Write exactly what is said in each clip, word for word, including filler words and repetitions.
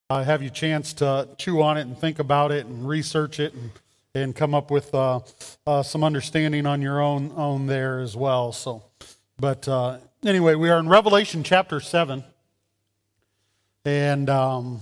uh, have you a chance to chew on it and think about it and research it and, and come up with uh, uh, some understanding on your own own there as well. So, but uh, anyway, we are in Revelation chapter seven, and um,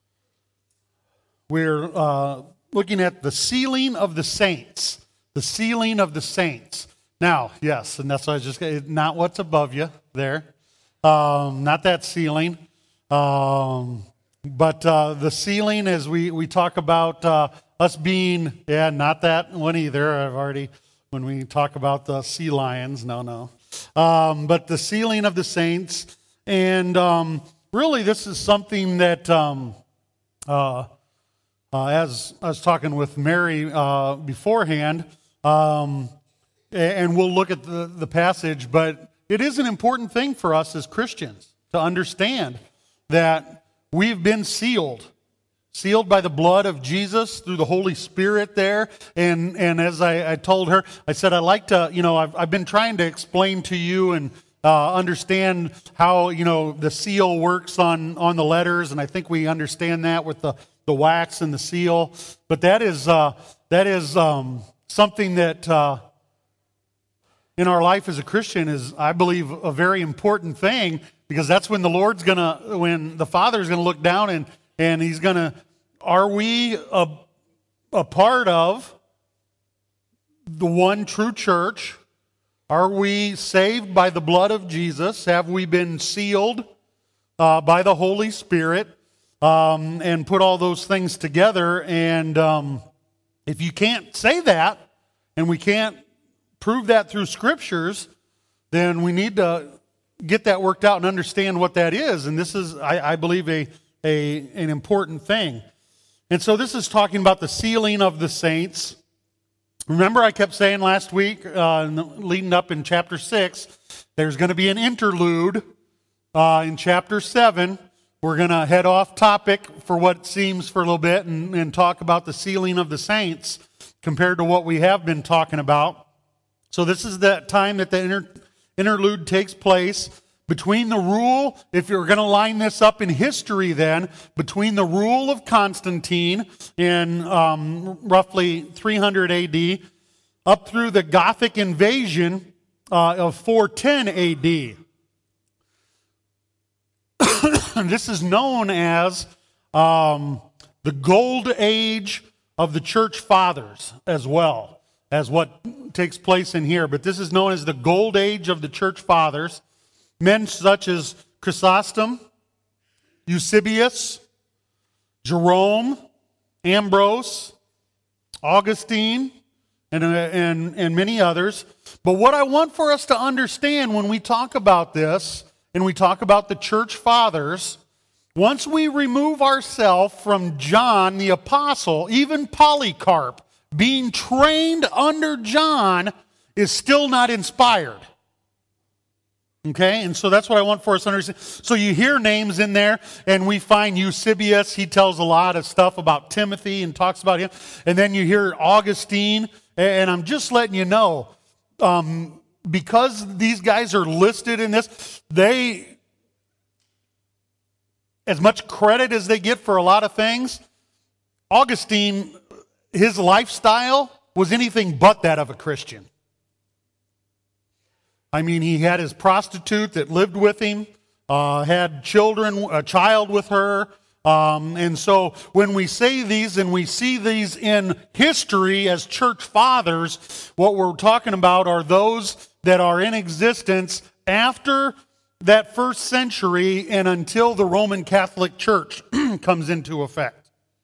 we're uh, looking at the sealing of the saints. The sealing of the saints. Now, yes, and that's why I was just not what's above you there, um, not that ceiling. Um, But uh, the sealing, as we, we talk about uh, us being, yeah, not that one either. I've already, when we talk about the sea lions, no, no. Um, but the sealing of the saints. And um, really, this is something that, um, uh, uh, as I was talking with Mary uh, beforehand, um, and we'll look at the, the passage, but it is an important thing for us as Christians to understand that we've been sealed, sealed by the blood of Jesus through the Holy Spirit there. And and as I, I told her, I said, I like to, you know, I've, I've been trying to explain to you and uh, understand how, you know, the seal works on, on the letters. And I think we understand that with the, the wax and the seal. But that is, uh, that is um, something that uh, in our life as a Christian is, I believe, a very important thing. Because that's when the Lord's going to, when the Father's going to look down and, and He's going to, are we a, a part of the one true church? Are we saved by the blood of Jesus? Have we been sealed uh, by the Holy Spirit? Um, and put all those things together. And um, if you can't say that, and we can't prove that through Scriptures, then we need to get that worked out and understand what that is. And this is, I, I believe, a, a an important thing. And so this is talking about the sealing of the saints. Remember I kept saying last week, uh, leading up in chapter six, there's going to be an interlude uh, in chapter seven. We're going to head off topic for what seems for a little bit and, and talk about the sealing of the saints compared to what we have been talking about. So this is that time that the inter interlude takes place between the rule, if you're going to line this up in history then, between the rule of Constantine in um, roughly three hundred A D up through the Gothic invasion uh, of four ten A D This is known as um, the Gold Age of the Church Fathers as well as what takes place in here. But this is known as the Gold Age of the Church Fathers. Men such as Chrysostom, Eusebius, Jerome, Ambrose, Augustine, and, and, and many others. But what I want for us to understand when we talk about this, and we talk about the Church Fathers, once we remove ourselves from John the Apostle, even Polycarp, being trained under John, is still not inspired. Okay, and so that's what I want for us to understand. So you hear names in there, and we find Eusebius. He tells a lot of stuff about Timothy and talks about him. And then you hear Augustine, and I'm just letting you know, um, because these guys are listed in this, they, as much credit as they get for a lot of things, Augustine, his lifestyle was anything but that of a Christian. I mean, he had his prostitute that lived with him, uh, had children, a child with her. Um, and so when we say these and we see these in history as church fathers, what we're talking about are those that are in existence after that first century and until the Roman Catholic Church comes into effect.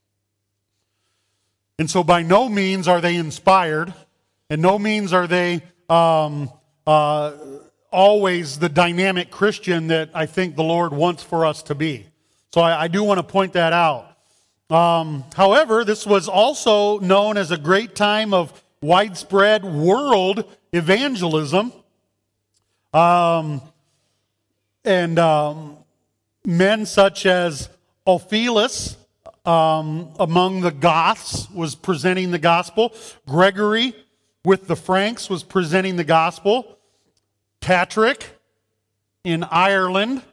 And so by no means are they inspired, and no means are they um, uh, always the dynamic Christian that I think the Lord wants for us to be. So I, I do want to point that out. Um, however, this was also known as a great time of widespread world evangelism. Um, and um, men such as Ulfilas, Um, among the Goths, was presenting the gospel. Gregory with the Franks was presenting the gospel. Patrick in Ireland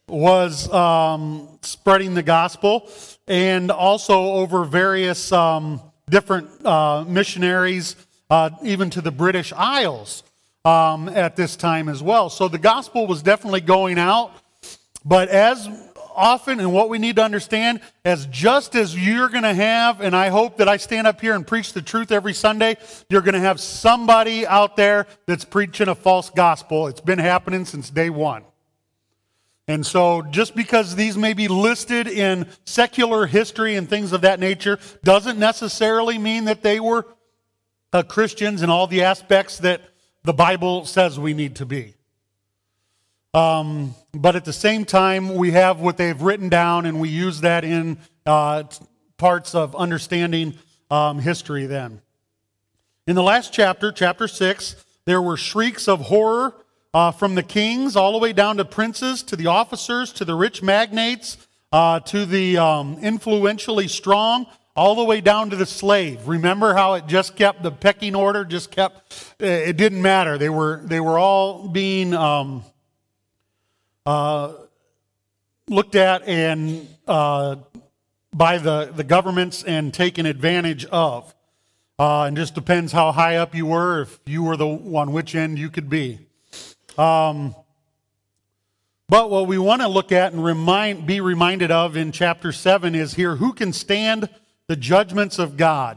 was um, spreading the gospel, and also over various um, different uh, missionaries, uh, even to the British Isles um, at this time as well. So the gospel was definitely going out, but as often, and what we need to understand, as just as you're going to have, and I hope that I stand up here and preach the truth every Sunday, you're going to have somebody out there that's preaching a false gospel. It's been happening since day one. And so just because these may be listed in secular history and things of that nature doesn't necessarily mean that they were uh, Christians in all the aspects that the Bible says we need to be. Um, but at the same time, we have what they've written down, and we use that in uh, parts of understanding um, history then. In the last chapter, chapter six, there were shrieks of horror uh, from the kings all the way down to princes, to the officers, to the rich magnates, uh, to the um, influentially strong, all the way down to the slave. Remember how it just kept, the pecking order just kept, it didn't matter. They were, they were all being... Um, Uh, looked at and uh, by the, the governments and taken advantage of. Uh, and just depends how high up you were, if you were the on which end you could be. Um, but what we want to look at and remind, be reminded of in chapter seven is here, who can stand the judgments of God?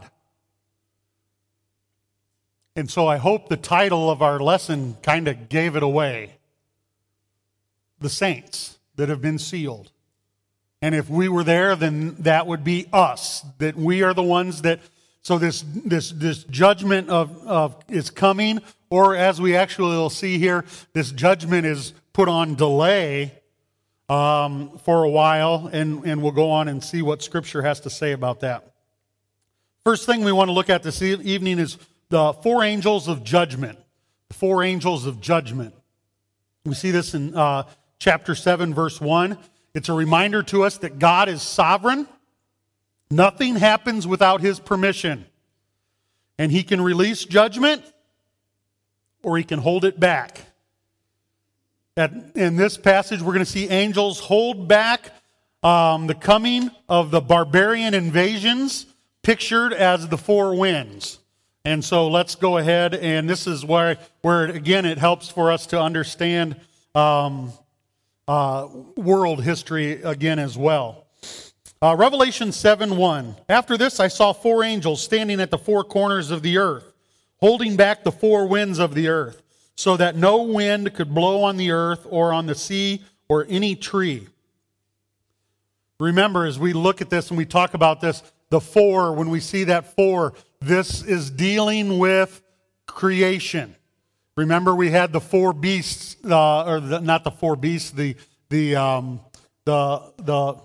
And so I hope the title of our lesson kind of gave it away. The saints that have been sealed. And if we were there, then that would be us. That we are the ones that, so this this this judgment of, of is coming, or as we actually will see here, this judgment is put on delay um, for a while, and, and we'll go on and see what Scripture has to say about that. First thing we want to look at this evening is the four angels of judgment. The four angels of judgment. We see this in uh, chapter seven, verse one. It's a reminder to us that God is sovereign. Nothing happens without His permission. And He can release judgment, or He can hold it back. At, in this passage, we're going to see angels hold back um, the coming of the barbarian invasions, pictured as the four winds. And so let's go ahead, and this is where, where again, it helps for us to understand um, uh, world history again as well. Uh, Revelation seven one. After this I saw four angels standing at the four corners of the earth, holding back the four winds of the earth, so that no wind could blow on the earth or on the sea or any tree. Remember, as we look at this and we talk about this, the four, when we see that four, this is dealing with creation. Remember, we had the four beasts, uh, or the, not the four beasts, the the um, the the.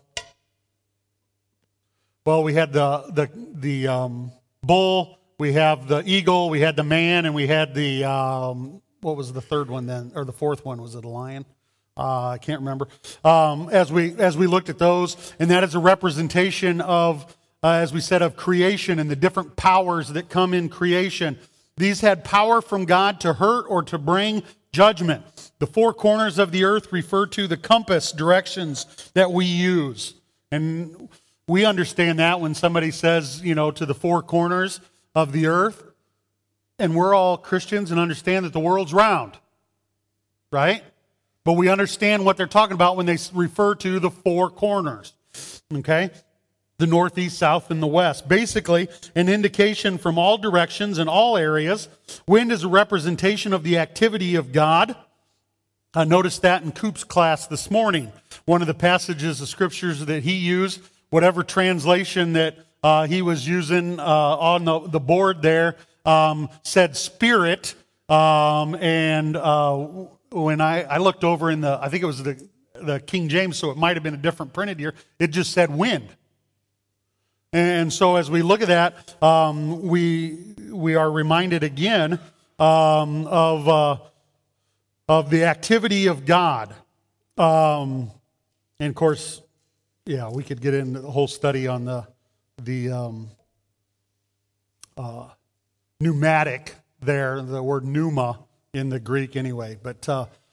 Well, we had the the the um, bull. We have the eagle. We had the man, and we had the um, what was the third one then, or the fourth one? Was it a lion? Uh, I can't remember. Um, as we as we looked at those, and that is a representation of, uh, as we said, of creation and the different powers that come in creation. These had power from God to hurt or to bring judgment. The four corners of the earth refer to the compass directions that we use. And we understand that when somebody says, you know, to the four corners of the earth. And we're all Christians and understand that the world's round. Right? But we understand what they're talking about when they refer to the four corners. Okay? The north, east, south, and the west. Basically, an indication from all directions and all areas. Wind is a representation of the activity of God. I noticed that in Coop's class this morning. One of the passages of scriptures that he used, whatever translation that uh, he was using uh, on the, the board there, um, said spirit. Um, and uh, when I, I looked over in the, I think it was the, the King James, so it might have been a different printed here, it just said wind. And so as we look at that, um, we we are reminded again um, of uh, of the activity of God. Um, and of course, yeah, we could get into the whole study on the the um, uh, pneumatic there, the word pneuma in the Greek anyway. But uh,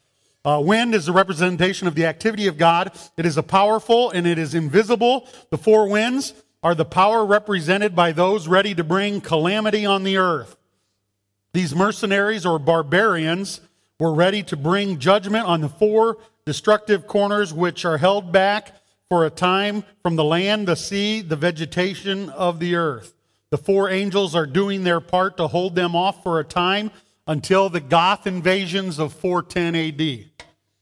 Uh, wind is a representation of the activity of God. It is a powerful and it is invisible. The four winds are the power represented by those ready to bring calamity on the earth. These mercenaries or barbarians were ready to bring judgment on the four destructive corners which are held back for a time from the land, the sea, the vegetation of the earth. The four angels are doing their part to hold them off for a time until the Goth invasions of four ten A D.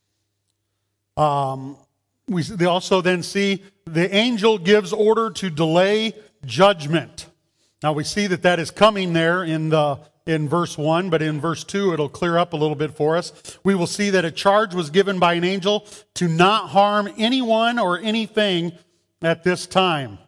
Um, we they also then see the angel gives order to delay judgment. Now we see that that is coming there in the in verse one, but in verse two it'll clear up a little bit for us. We will see that a charge was given by an angel to not harm anyone or anything at this time.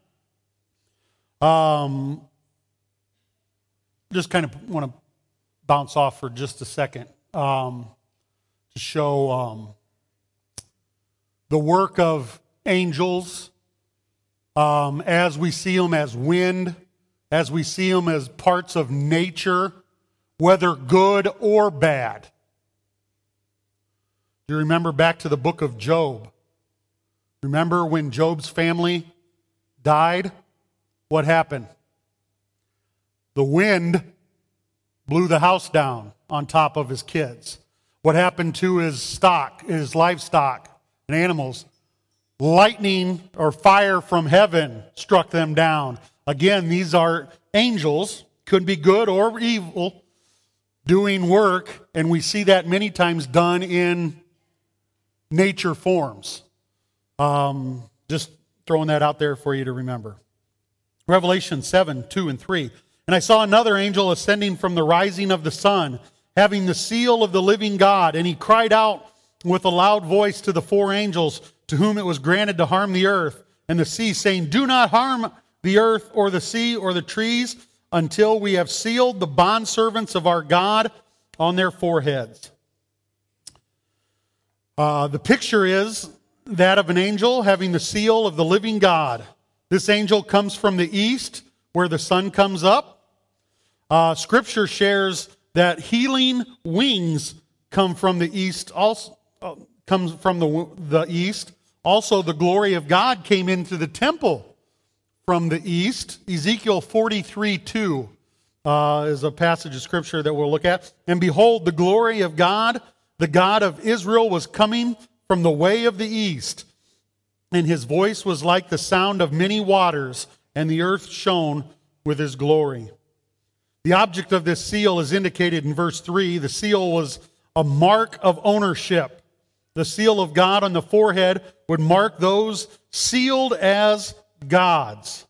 Um, just kind of want to bounce off for just a second um, to show um, the work of angels um, as we see them as wind, as we see them as parts of nature, whether good or bad. Do you remember back to the book of Job? Remember when Job's family died? What happened? The wind blew the house down on top of his kids. What happened to his stock, his livestock and animals? Lightning or fire from heaven struck them down. Again, these are angels, could be good or evil, doing work, and we see that many times done in nature forms. Um, just throwing that out there for you to remember. Revelation seven, two and three. And I saw another angel ascending from the rising of the sun, having the seal of the living God. And he cried out with a loud voice to the four angels to whom it was granted to harm the earth and the sea, saying, do not harm the earth or the sea or the trees until we have sealed the bondservants of our God on their foreheads. Uh, the picture is that of an angel having the seal of the living God. This angel comes from the east, where the sun comes up. Uh, scripture shares that healing wings come from the east. Also uh, comes from the the east. Also, the glory of God came into the temple from the east. Ezekiel forty-three two uh, is a passage of scripture that we'll look at. And behold, the glory of God, the God of Israel, was coming from the way of the east. And his voice was like the sound of many waters, and the earth shone with his glory. The object of this seal is indicated in verse three. The seal was a mark of ownership. The seal of God on the forehead would mark those sealed as God's.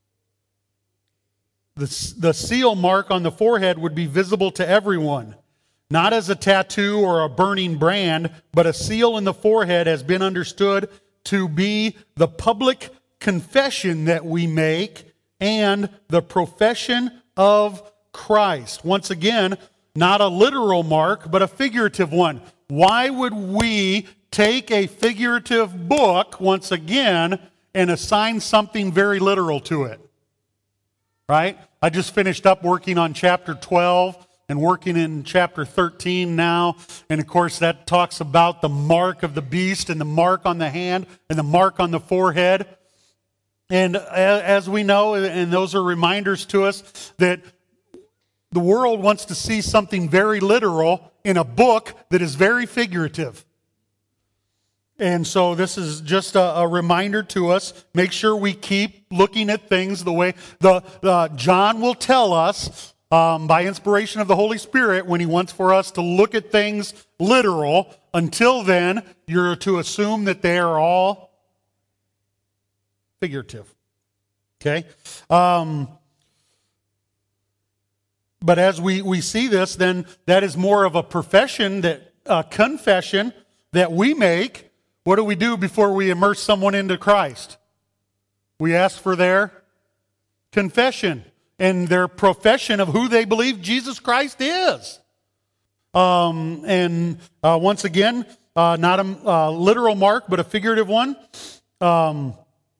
The, the seal mark on the forehead would be visible to everyone, not as a tattoo or a burning brand, but a seal in the forehead has been understood to be the public confession that we make and the profession of Christ. Once again, not a literal mark, but a figurative one. Why would we take a figurative book, once again, and assign something very literal to it? Right? I just finished up working on chapter twelve and working in chapter thirteen now. And of course, that talks about the mark of the beast and the mark on the hand and the mark on the forehead. And as we know, and those are reminders to us, that the world wants to see something very literal in a book that is very figurative. And so this is just a, a reminder to us. Make sure we keep looking at things the way the, the John will tell us um, by inspiration of the Holy Spirit when he wants for us to look at things literal. Until then, you're to assume that they are all figurative. Okay? Um, but as we, we see this, then that is more of a profession, that a confession that we make. What do we do before we immerse someone into Christ? We ask for their confession and their profession of who they believe Jesus Christ is. Um, and uh, once again, uh, not a uh, literal mark, but a figurative one. Um,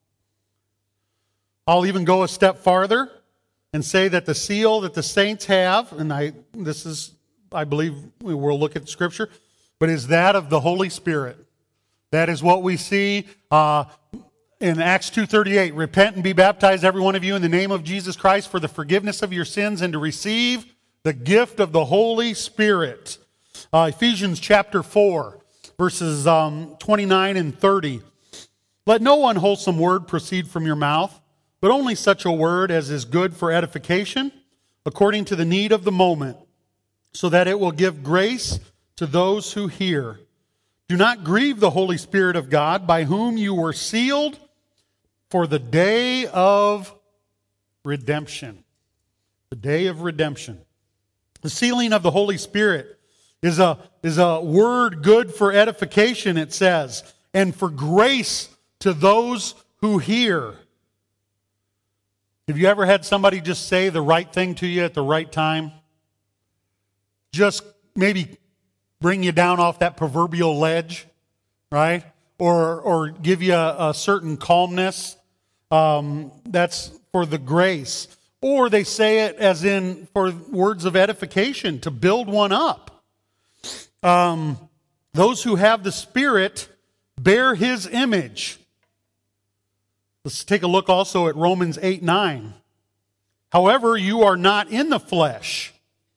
I'll even go a step farther and say that the seal that the saints have, and I this is, I believe, we'll look at Scripture, but is that of the Holy Spirit. That is what we see uh, in Acts two thirty-eight. Repent and be baptized, every one of you, in the name of Jesus Christ for the forgiveness of your sins and to receive the gift of the Holy Spirit. Uh, Ephesians chapter four, verses um, twenty-nine and thirty. Let no unwholesome word proceed from your mouth, but only such a word as is good for edification, according to the need of the moment, so that it will give grace to those who hear. Do not grieve the Holy Spirit of God, by whom you were sealed for the day of redemption. The day of redemption. The sealing of the Holy Spirit is a, is a word good for edification, it says, and for grace to those who hear. Have you ever had somebody just say the right thing to you at the right time? Just maybe bring you down off that proverbial ledge, right? Or or give you a, a certain calmness. Um, that's for the grace. Or they say it as in for words of edification, to build one up. Um, those who have the Spirit bear His image. Let's take a look also at Romans eight nine. However, you are not in the flesh,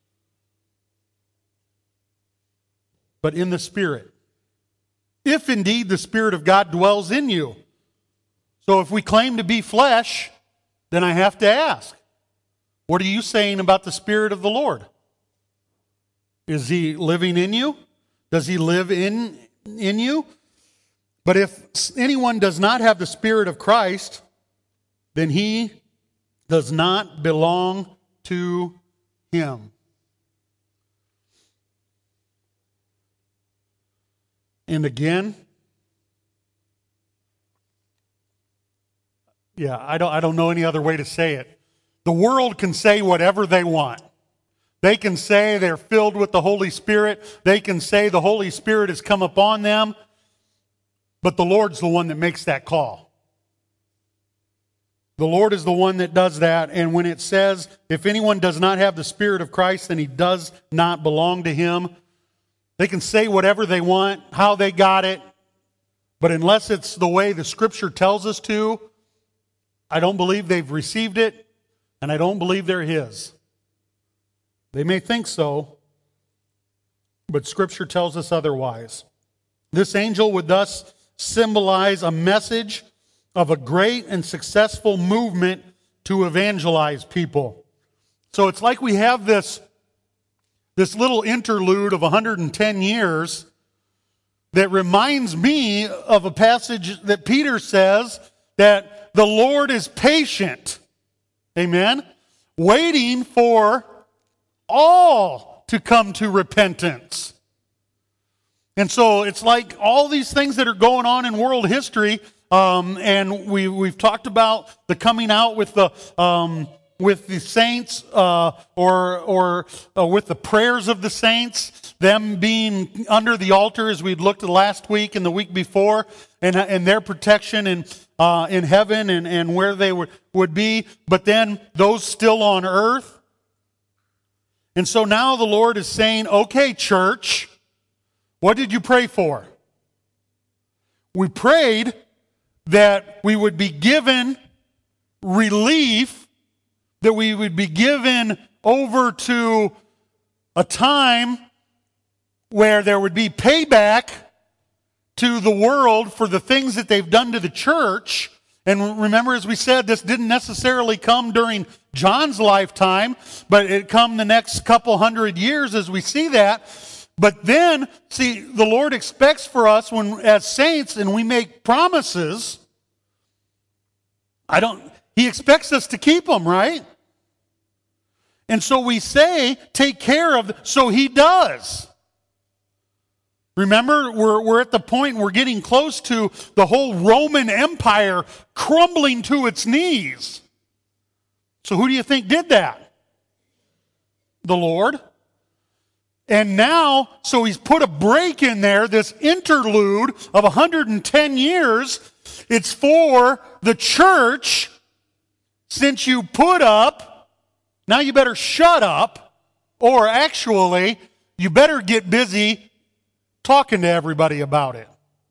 but in the Spirit, if indeed the Spirit of God dwells in you. So if we claim to be flesh, then I have to ask, what are you saying about the Spirit of the Lord? Is He living in you? Does He live in, in you? But if anyone does not have the Spirit of Christ, then he does not belong to Him. And again, yeah, I don't, I don't know any other way to say it. The world can say whatever they want. They can say they're filled with the Holy Spirit. They can say the Holy Spirit has come upon them. But the Lord's the one that makes that call. The Lord is the one that does that. And when it says, if anyone does not have the Spirit of Christ, then he does not belong to Him. They can say whatever they want, how they got it. But unless it's the way the Scripture tells us to, I don't believe they've received it, and I don't believe they're His. They may think so, but Scripture tells us otherwise. This angel would thus symbolize a message of a great and successful movement to evangelize people. So it's like we have this, this little interlude of one hundred ten years that reminds me of a passage that Peter says that the Lord is patient, amen, waiting for all to come to repentance. And so it's like all these things that are going on in world history, um, and we, we've talked about the coming out with the um, with the saints, uh, or or uh, with the prayers of the saints, them being under the altar, as we looked at last week and the week before, and and their protection in uh, in heaven and, and where they would, would be, but then those still on earth. And so now the Lord is saying, okay, church, what did you pray for? We prayed that we would be given relief, that we would be given over to a time where there would be payback to the world for the things that they've done to the church. And remember, as we said, this didn't necessarily come during John's lifetime, but it come the next couple hundred years as we see that. But then, see, the Lord expects for us when, as saints, and we make promises, I don't, He expects us to keep them, right? And so we say, take care of them, so He does. Remember, we're, we're at the point, we're getting close to the whole Roman Empire crumbling to its knees. So who do you think did that? The Lord. And now, so He's put a break in there, this interlude of one hundred ten years. It's for the church. Since you put up, now you better shut up, or actually, you better get busy talking to everybody about it.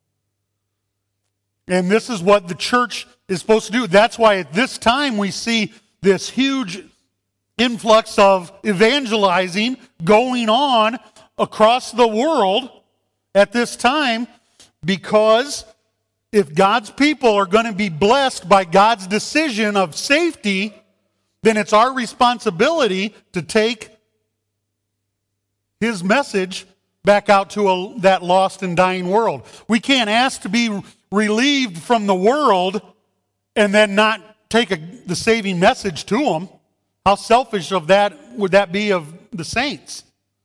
And this is what the church is supposed to do. That's why at this time we see this huge influx of evangelizing going on across the world at this time, because if God's people are going to be blessed by God's decision of safety, then it's our responsibility to take His message back out to a, that lost and dying world. We can't ask to be relieved from the world and then not take a, the saving message to them. How selfish of that would that be of the saints?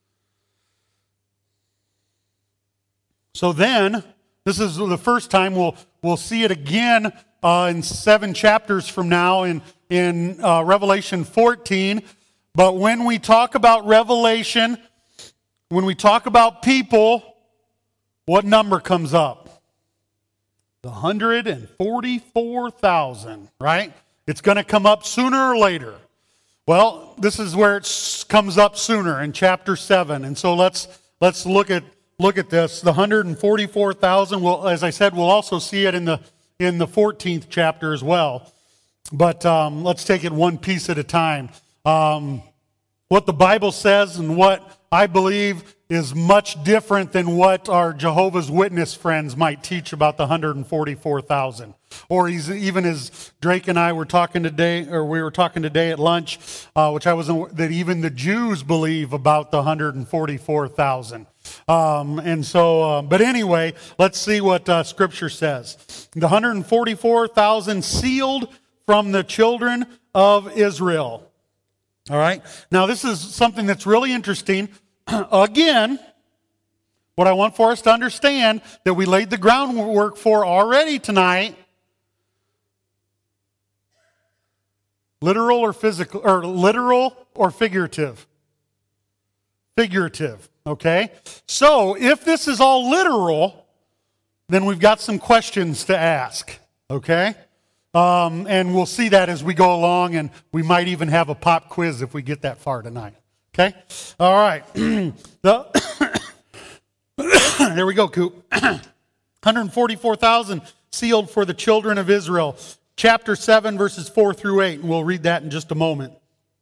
So then, this is the first time we'll we'll see it again uh, in seven chapters from now in in uh, Revelation fourteen. But when we talk about Revelation, when we talk about people, what number comes up? The one hundred forty-four thousand, right? It's going to come up sooner or later. Well, this is where it comes up sooner in chapter seven, and so let's let's look at. Look at this, the one hundred forty-four thousand. Well, as I said, we'll also see it in the in the fourteenth chapter as well. But um, let's take it one piece at a time. Um, what the Bible says and what I believe is much different than what our Jehovah's Witness friends might teach about the one hundred forty-four thousand. Or even as Drake and I were talking today, or we were talking today at lunch, uh, which I wasn't, that even the Jews believe about the one hundred forty-four thousand. Um, and so, uh, but anyway, let's see what uh, Scripture says. The one hundred forty-four thousand sealed from the children of Israel. All right. Now, this is something that's really interesting. Again, what I want for us to understand that we laid the groundwork for already tonight. Literal or physical, or literal or figurative? Figurative. Okay? So, if this is all literal, then we've got some questions to ask. Okay? Um, and we'll see that as we go along, and we might even have a pop quiz if we get that far tonight. Okay? All right. the there we go, Coop. one hundred forty-four thousand sealed for the children of Israel. Chapter seven, verses four through eight. And we'll read that in just a moment.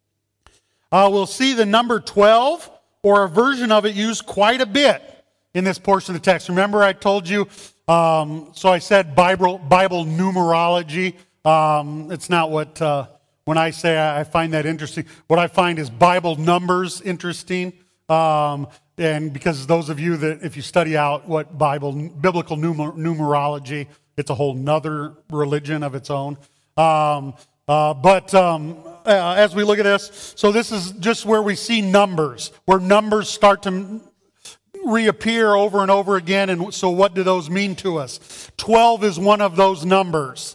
Uh, we'll see the number twelve, or a version of it, used quite a bit in this portion of the text. Remember I told you, um, so I said Bible, Bible numerology. Um, it's not what... Uh, When I say I find that interesting, what I find is Bible numbers interesting. Um, and because those of you that, if you study out what Bible, biblical numer- numerology, it's a whole nother religion of its own. Um, uh, but um, uh, as we look at this, so this is just where we see numbers, where numbers start to reappear over and over again. And so what do those mean to us? twelve is one of those numbers.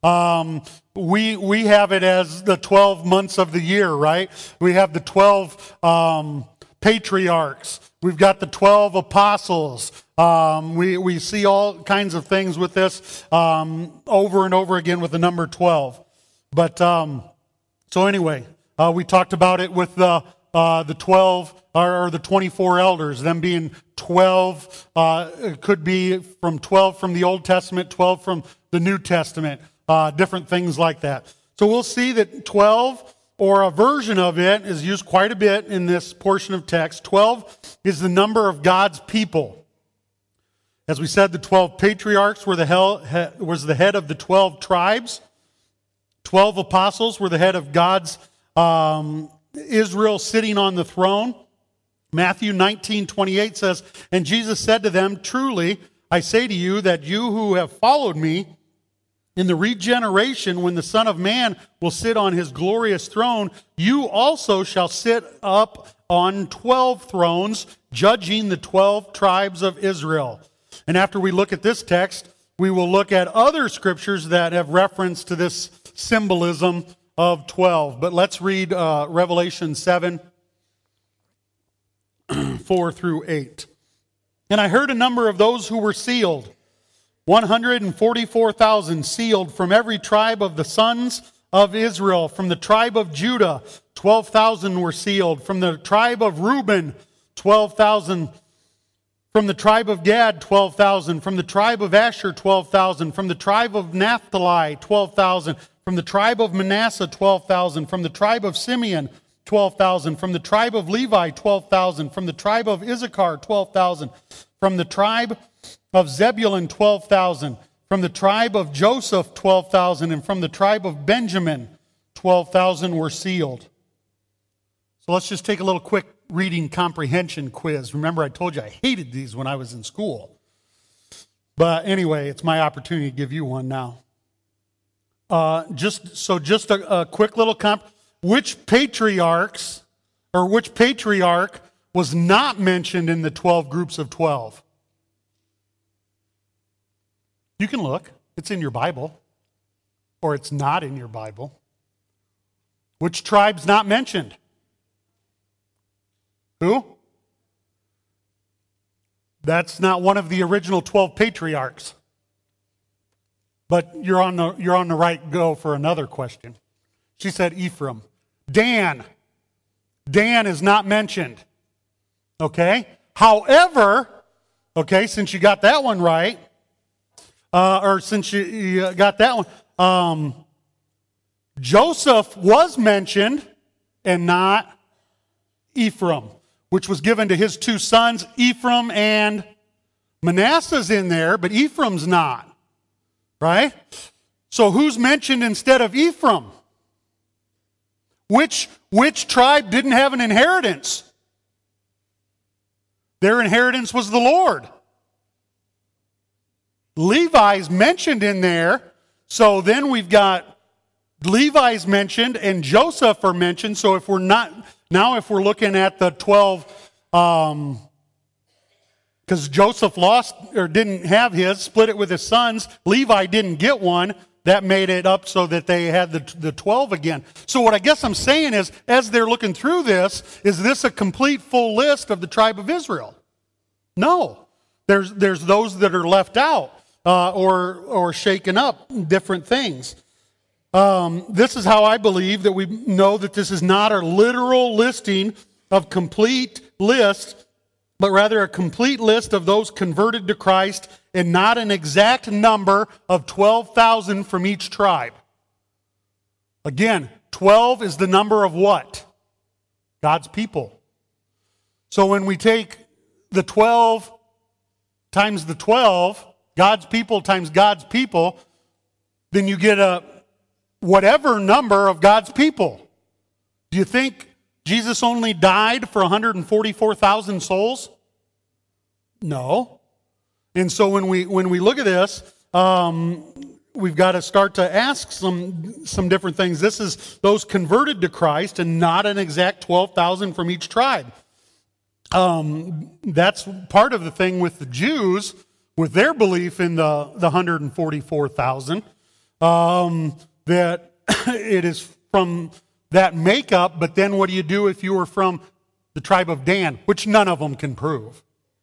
Um, we we have it as the twelve months of the year, right? We have the twelve um, patriarchs. We've got the twelve apostles. Um, we we see all kinds of things with this um, over and over again with the number twelve. But um, so anyway, uh, we talked about it with the uh, the twelve or, or the twenty-four elders. Them being twelve, uh, it could be from twelve from the Old Testament, twelve from the New Testament. Uh, different things like that. So we'll see that twelve, or a version of it, is used quite a bit in this portion of text. twelve is the number of God's people. As we said, the twelve patriarchs were the hell, he, was the head of the twelve tribes. twelve apostles were the head of God's um, Israel sitting on the throne. Matthew nineteen twenty-eight says, "And Jesus said to them, 'Truly, I say to you that you who have followed me, in the regeneration, when the Son of Man will sit on his glorious throne, you also shall sit up on twelve thrones, judging the twelve tribes of Israel.'" And after we look at this text, we will look at other scriptures that have reference to this symbolism of twelve. But let's read uh, Revelation seven, four through eight. "And I heard a number of those who were sealed, one hundred forty-four thousand sealed from every tribe of the sons of Israel. From the tribe of Judah, twelve thousand were sealed. From the tribe of Reuben, twelve thousand From the tribe of Gad, twelve thousand. From the tribe of Asher, twelve thousand. From the tribe of Naphtali, twelve thousand. From the tribe of Manasseh, twelve thousand. From the tribe of Simeon, twelve thousand. From the tribe of Levi, twelve thousand. From the tribe of Issachar, twelve thousand. From the tribe of Zebulun, twelve thousand. From the tribe of Joseph, twelve thousand. And from the tribe of Benjamin, twelve thousand were sealed. So let's just take a little quick reading comprehension quiz. Remember, I told you I hated these when I was in school. But anyway, it's my opportunity to give you one now. Uh, just so just a, a quick little comp. Which patriarchs or which patriarch was not mentioned in the twelve groups of twelve? You can look. It's in your Bible. Or it's not in your Bible. Which tribe's not mentioned? Who? That's not one of the original twelve patriarchs. But you're on the you're on the right go for another question. She said Ephraim. Dan. Dan is not mentioned. Okay? However, okay, since you got that one right, uh, or since you, you got that one, um, Joseph was mentioned and not Ephraim, which was given to his two sons, Ephraim and Manasseh's in there, but Ephraim's not. Right? So who's mentioned instead of Ephraim? Which, which tribe didn't have an inheritance? Their inheritance was the Lord. Levi's mentioned in there, so then we've got Levi's mentioned and Joseph are mentioned, so if we're not, now if we're looking at the twelve, um, because Joseph lost or didn't have his, split it with his sons. Levi didn't get one. That made it up so that they had the, the twelve again. So what I guess I'm saying is, as they're looking through this, is this a complete full list of the tribe of Israel? No. There's, there's those that are left out uh, or, or shaken up, different things. Um, this is how I believe that we know that this is not a literal listing of complete list, but rather a complete list of those converted to Christ and not an exact number of twelve thousand from each tribe. Again, twelve is the number of what? God's people. So when we take the twelve times the twelve, God's people times God's people, then you get a whatever number of God's people. Do you think Jesus only died for one hundred forty-four thousand souls? No. And so when we when we look at this, um, we've got to start to ask some some different things. This is those converted to Christ and not an exact twelve thousand from each tribe. Um, that's part of the thing with the Jews, with their belief in the, the one hundred forty-four thousand, um, that it is from that makeup, but then what do you do if you were from the tribe of Dan, which none of them can prove?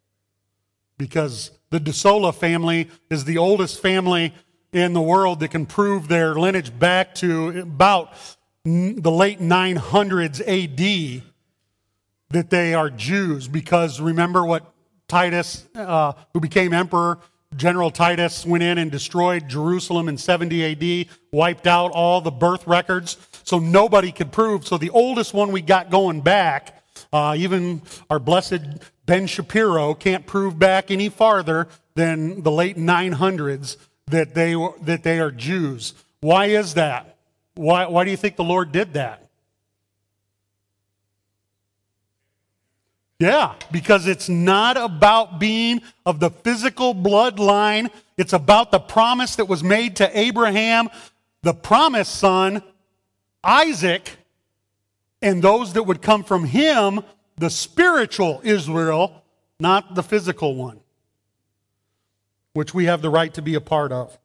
Because the DeSola family is the oldest family in the world that can prove their lineage back to about the late nine hundreds A D that they are Jews. Because remember what Titus, uh, who became emperor, General Titus went in and destroyed Jerusalem in seventy A D, wiped out all the birth records, so nobody could prove. So the oldest one we got going back, uh, even our blessed Ben Shapiro can't prove back any farther than the late nine hundreds that they that they are Jews. Why is that? Why why do you think the Lord did that? Yeah, because it's not about being of the physical bloodline. It's about the promise that was made to Abraham, the promised son, Isaac, and those that would come from him, the spiritual Israel, not the physical one, which we have the right to be a part of.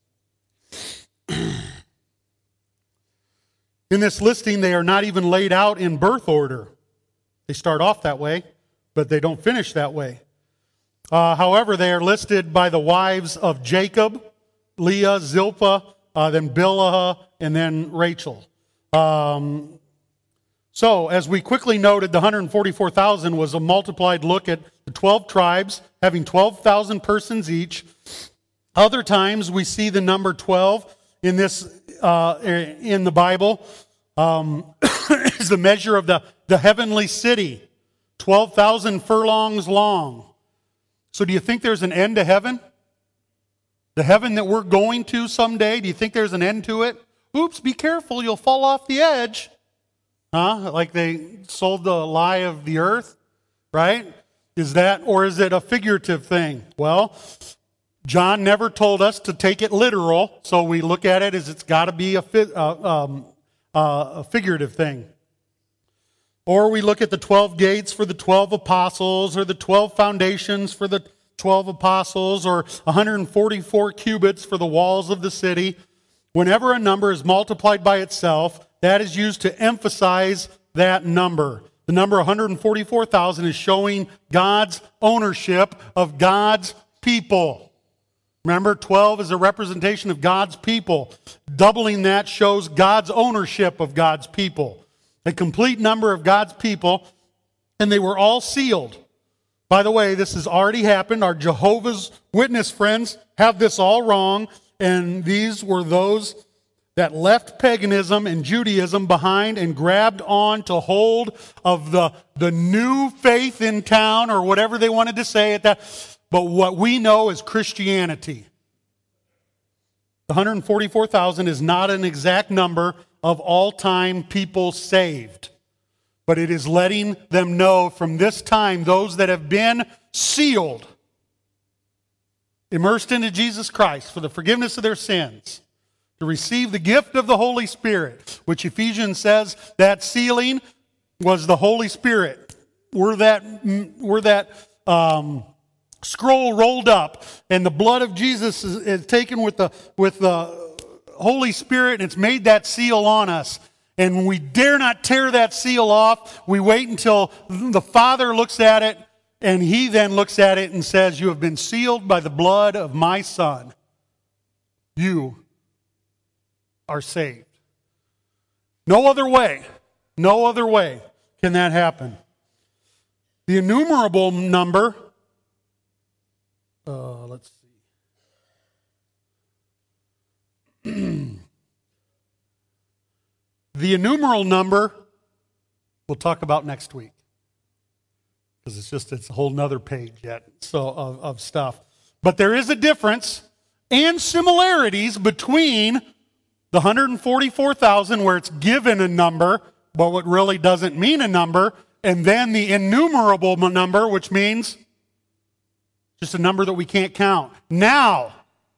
In this listing, they are not even laid out in birth order. They start off that way, but they don't finish that way. Uh, however, they are listed by the wives of Jacob, Leah, Zilpah, uh, then Bilhah, and then Rachel. Um, So, as we quickly noted, the one hundred forty-four thousand was a multiplied look at the twelve tribes, having twelve thousand persons each. Other times we see the number twelve in this uh, in the Bible um, is the measure of the, the heavenly city, twelve thousand furlongs long. So do you think there's an end to heaven? The heaven that we're going to someday, do you think there's an end to it? Oops, be careful, you'll fall off the edge. Huh? Like they sold the lie of the earth, right? Is that, or is it a figurative thing? Well, John never told us to take it literal, so we look at it as it's got to be a, uh, um, uh, a figurative thing. Or we look at the twelve gates for the twelve apostles, or the twelve foundations for the twelve apostles, or one hundred forty-four cubits for the walls of the city. Whenever a number is multiplied by itself, that is used to emphasize that number. The number one hundred forty-four thousand is showing God's ownership of God's people. Remember, twelve is a representation of God's people. Doubling that shows God's ownership of God's people. A complete number of God's people, and they were all sealed. By the way, this has already happened. Our Jehovah's Witness friends have this all wrong, and these were those that left paganism and Judaism behind and grabbed on to hold of the, the new faith in town, or whatever they wanted to say at that. But what we know is Christianity. The one hundred forty-four thousand is not an exact number of all-time people saved. But it is letting them know from this time, those that have been sealed, immersed into Jesus Christ for the forgiveness of their sins, to receive the gift of the Holy Spirit, which Ephesians says that sealing was the Holy Spirit. Were that, were that um, scroll rolled up, and the blood of Jesus is, is taken with the, with the Holy Spirit, and it's made that seal on us. And we dare not tear that seal off. We wait until the Father looks at it, and He then looks at it and says, "You have been sealed by the blood of my Son. You are saved." No other way, no other way can that happen. The innumerable number, uh, let's see. The innumerable number we'll talk about next week, because it's just it's a whole nother page yet so of, of stuff. But there is a difference and similarities between the one hundred forty-four thousand, where it's given a number, but what really doesn't mean a number, and then the innumerable number, which means just a number that we can't count. Now,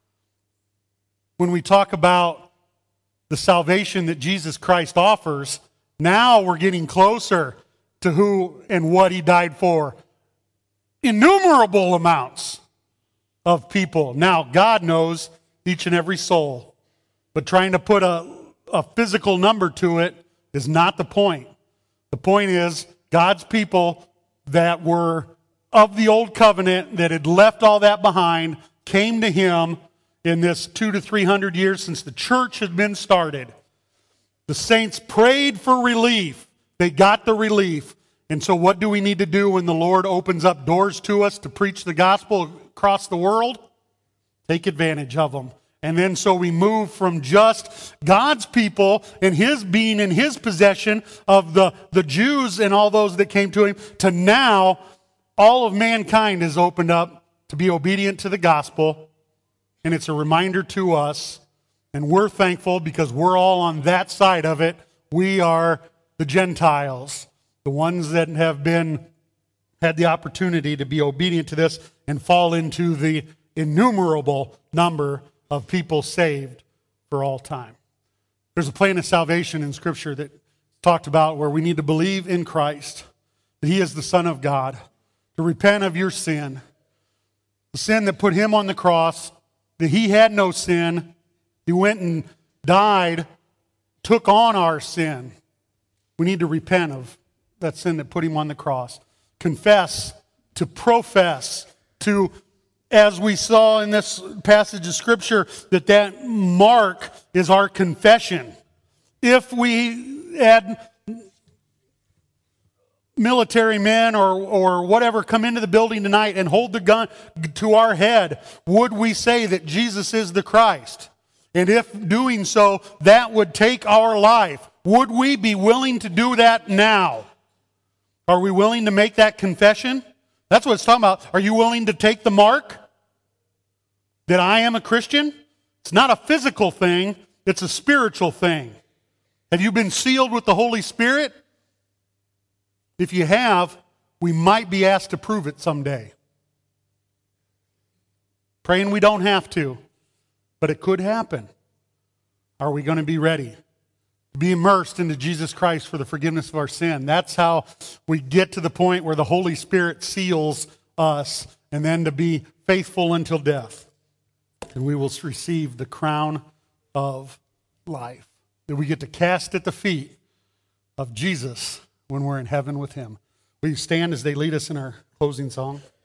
when we talk about the salvation that Jesus Christ offers, now we're getting closer to who and what He died for. Innumerable amounts of people. Now, God knows each and every soul, but trying to put a, a physical number to it is not the point. The point is God's people that were of the old covenant, that had left all that behind, came to Him in this two to three hundred years since the church had been started. The saints prayed for relief. They got the relief. And so what do we need to do when the Lord opens up doors to us to preach the gospel across the world? Take advantage of them. And then so we move from just God's people and His being in His possession of the, the Jews and all those that came to Him, to now all of mankind is opened up to be obedient to the gospel. And it's a reminder to us, and we're thankful because we're all on that side of it. We are the Gentiles, the ones that have been had the opportunity to be obedient to this and fall into the innumerable number of people saved for all time. There's a plan of salvation in Scripture that talked about where we need to believe in Christ, that He is the Son of God, to repent of your sin, the sin that put Him on the cross, that He had no sin. He went and died, took on our sin. We need to repent of that sin that put Him on the cross. Confess, to profess, to, as we saw in this passage of Scripture, that that mark is our confession. If we had military men or, or whatever come into the building tonight and hold the gun to our head, would we say that Jesus is the Christ? And if doing so, that would take our life. Would we be willing to do that now? Are we willing to make that confession? That's what it's talking about. Are you willing to take the mark that I am a Christian? It's not a physical thing, it's a spiritual thing. Have you been sealed with the Holy Spirit? If you have, we might be asked to prove it someday. Praying we don't have to, but it could happen. Are we going to be ready? Be immersed into Jesus Christ for the forgiveness of our sin. That's how we get to the point where the Holy Spirit seals us, and then to be faithful until death. And we will receive the crown of life that we get to cast at the feet of Jesus when we're in heaven with him. Will you stand as they lead us in our closing song?